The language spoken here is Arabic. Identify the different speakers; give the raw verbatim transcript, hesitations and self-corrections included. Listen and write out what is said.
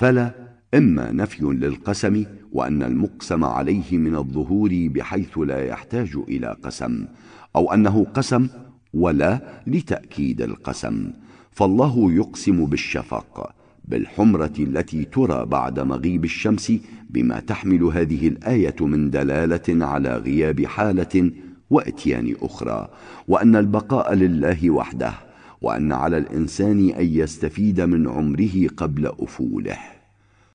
Speaker 1: فلا إما نفي للقسم وأن المقسم عليه من الظهور بحيث لا يحتاج إلى قسم، أو أنه قسم ولا لتأكيد القسم، فالله يقسم بالشفق بالحمرة التي ترى بعد مغيب الشمس، بما تحمل هذه الآية من دلالة على غياب حالة وإتيان أخرى، وأن البقاء لله وحده، وأن على الإنسان أن يستفيد من عمره قبل أفوله.